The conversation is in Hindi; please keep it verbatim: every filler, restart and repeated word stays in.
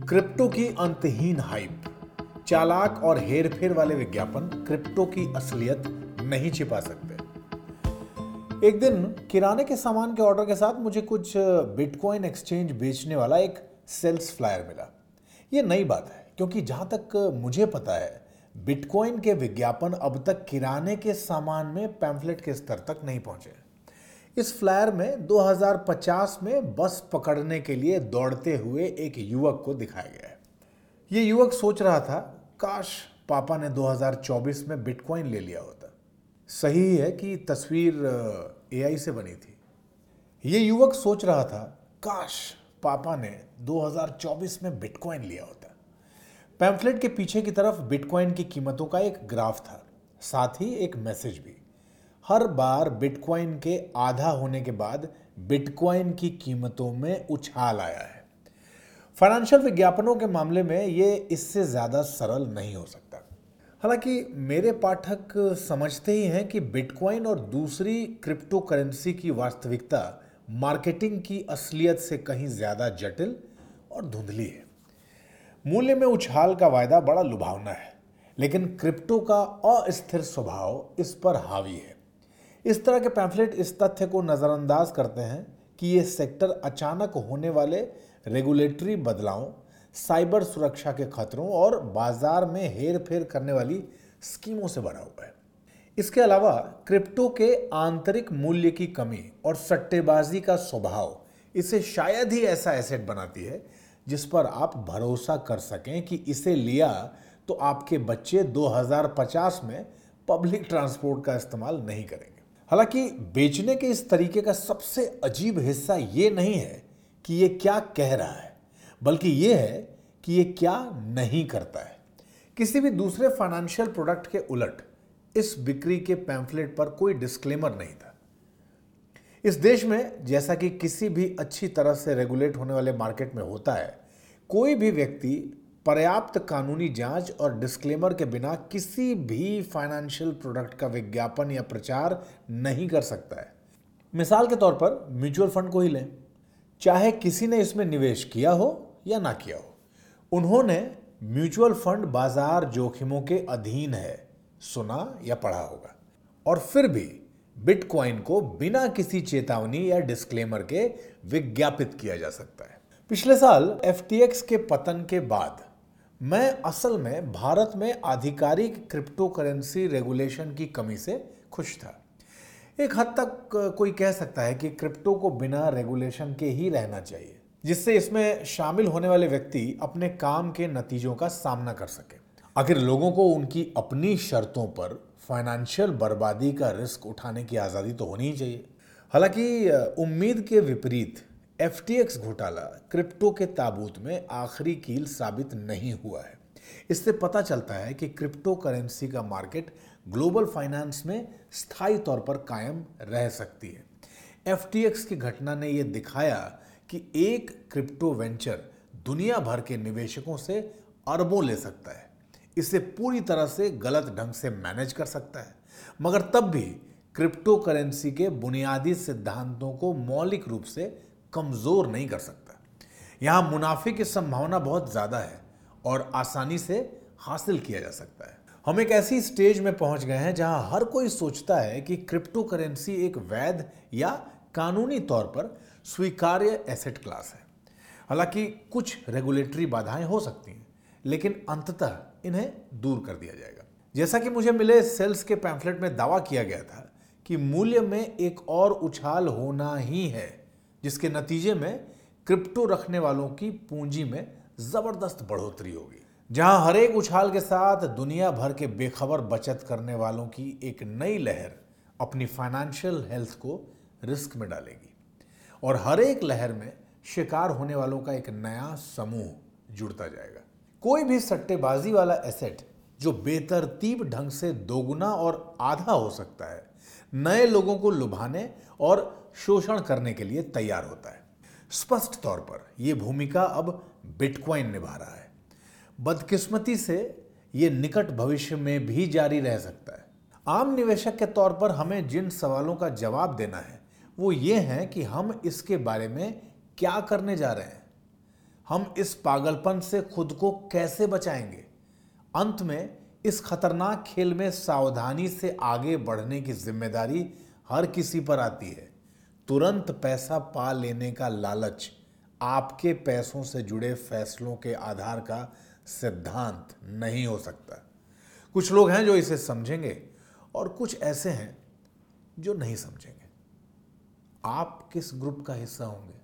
क्रिप्टो की अंतहीन हाइप, चालाक और हेरफेर वाले विज्ञापन क्रिप्टो की असलियत नहीं छिपा सकते। एक दिन किराने के सामान के ऑर्डर के साथ मुझे कुछ बिटकॉइन एक्सचेंज बेचने वाला एक सेल्स फ्लायर मिला। ये नई बात है क्योंकि जहां तक मुझे पता है बिटकॉइन के विज्ञापन अब तक किराने के सामान में पैम्फलेट के स्तर तक नहीं पहुंचे। इस फ्लायर में दो हज़ार पचास में बस पकड़ने के लिए दौड़ते हुए एक युवक को दिखाया गया है। ये युवक सोच रहा था, काश पापा ने दो हज़ार चौबीस में बिटकॉइन ले लिया होता। सही है कि तस्वीर एआई से बनी थी। ये युवक सोच रहा था, काश पापा ने दो हज़ार चौबीस में बिटकॉइन लिया होता। पैम्फलेट के पीछे की तरफ बिटकॉइन की कीमतों का एक ग्राफ था, साथ ही एक मैसेज भी। हर बार बिटकॉइन के आधा होने के बाद बिटकॉइन की कीमतों में उछाल आया है। फाइनेंशियल विज्ञापनों के मामले में ये इससे ज्यादा सरल नहीं हो सकता। हालांकि मेरे पाठक समझते ही हैं कि बिटकॉइन और दूसरी क्रिप्टो करेंसी की वास्तविकता मार्केटिंग की असलियत से कहीं ज्यादा जटिल और धुंधली है। मूल्य में उछाल का वायदा बड़ा लुभावना है, लेकिन क्रिप्टो का अस्थिर स्वभाव इस पर हावी है। इस तरह के पैम्फलेट इस तथ्य को नजरअंदाज करते हैं कि ये सेक्टर अचानक होने वाले रेगुलेटरी बदलावों, साइबर सुरक्षा के खतरों और बाजार में हेरफेर करने वाली स्कीमों से भरा हुआ है। इसके अलावा क्रिप्टो के आंतरिक मूल्य की कमी और सट्टेबाजी का स्वभाव इसे शायद ही ऐसा एसेट बनाती है जिस पर आप भरोसा कर सकें कि इसे लिया तो आपके बच्चे दो हज़ार पचास में पब्लिक ट्रांसपोर्ट का इस्तेमाल नहीं करेंगे। हालांकि बेचने के इस तरीके का सबसे अजीब हिस्सा ये नहीं है कि ये क्या कह रहा है, बल्कि ये है कि ये क्या नहीं करता है। किसी भी दूसरे फाइनेंशियल प्रोडक्ट के उलट इस बिक्री के पैम्फलेट पर कोई डिस्क्लेमर नहीं था। इस देश में, जैसा कि किसी भी अच्छी तरह से रेगुलेट होने वाले मार्केट में होता है, कोई भी व्यक्ति पर्याप्त कानूनी जांच और डिस्क्लेमर के बिना किसी भी फाइनेंशियल प्रोडक्ट का विज्ञापन या प्रचार नहीं कर सकता है। मिसाल के तौर पर म्यूचुअल फंड को ही लें। चाहे किसी ने इसमें निवेश किया हो या ना किया हो, उन्होंने म्यूचुअल फंड बाजार जोखिमों के अधीन है सुना या पढ़ा होगा। और फिर भी बिटकॉइन को बिना किसी चेतावनी या डिस्क्लेमर के विज्ञापित किया जा सकता है। पिछले साल एफ टी एक्स के पतन के बाद मैं असल में भारत में आधिकारिक क्रिप्टो करेंसी रेगुलेशन की कमी से खुश था। एक हद तक कोई कह सकता है कि क्रिप्टो को बिना रेगुलेशन के ही रहना चाहिए, जिससे इसमें शामिल होने वाले व्यक्ति अपने काम के नतीजों का सामना कर सके। आखिर लोगों को उनकी अपनी शर्तों पर फाइनेंशियल बर्बादी का रिस्क उठाने की आज़ादी तो होनी ही चाहिए। हालांकि उम्मीद के विपरीत एफ टी एक्स घोटाला क्रिप्टो के ताबूत में आखिरी कील साबित नहीं हुआ है। इससे पता चलता है कि क्रिप्टो करेंसी का मार्केट ग्लोबल फाइनेंस में स्थायी तौर पर कायम रह सकती है। एफ टी एक्स की घटना ने यह दिखाया कि एक क्रिप्टो वेंचर दुनिया भर के निवेशकों से अरबों ले सकता है, इसे पूरी तरह से गलत ढंग से मैनेज कर सकता है, मगर तब भी क्रिप्टो करेंसी के बुनियादी सिद्धांतों को मौलिक रूप से कमजोर नहीं कर सकता। यहां मुनाफे की संभावना बहुत ज्यादा है और आसानी से हासिल किया जा सकता है। हम एक ऐसी स्टेज में पहुंच गए हैं जहां हर कोई सोचता है कि क्रिप्टो करेंसी एक वैध या कानूनी तौर पर स्वीकार्य एसेट क्लास है। हालांकि कुछ रेगुलेटरी बाधाएं हो सकती हैं, लेकिन अंततः इन्हें दूर कर दिया जाएगा। जैसा कि मुझे मिले सेल्स के पैम्फलेट में दावा किया गया था कि मूल्य में एक और उछाल होना ही है, जिसके नतीजे में क्रिप्टो रखने वालों की पूंजी में जबरदस्त बढ़ोतरी होगी। जहां हर एक उछाल के साथ दुनिया भर के बेखबर बचत करने वालों की एक नई लहर अपनी फाइनेंशियल हेल्थ को रिस्क में डालेगी और हर एक लहर में शिकार होने वालों का एक नया समूह जुड़ता जाएगा। कोई भी सट्टेबाजी वाला एसेट जो बेतरतीब ढंग से दोगुना और आधा हो सकता है, नए लोगों को लुभाने और शोषण करने के लिए तैयार होता है। स्पष्ट तौर पर यह भूमिका अब बिटकॉइन निभा रहा है। बदकिस्मती से यह निकट भविष्य में भी जारी रह सकता है। आम निवेशक के तौर पर हमें जिन सवालों का जवाब देना है वो ये है कि हम इसके बारे में क्या करने जा रहे हैं। हम इस पागलपन से खुद को कैसे बचाएंगे? अंत में इस खतरनाक खेल में सावधानी से आगे बढ़ने की जिम्मेदारी हर किसी पर आती है। तुरंत पैसा पा लेने का लालच आपके पैसों से जुड़े फैसलों के आधार का सिद्धांत नहीं हो सकता। कुछ लोग हैं जो इसे समझेंगे और कुछ ऐसे हैं जो नहीं समझेंगे। आप किस ग्रुप का हिस्सा होंगे?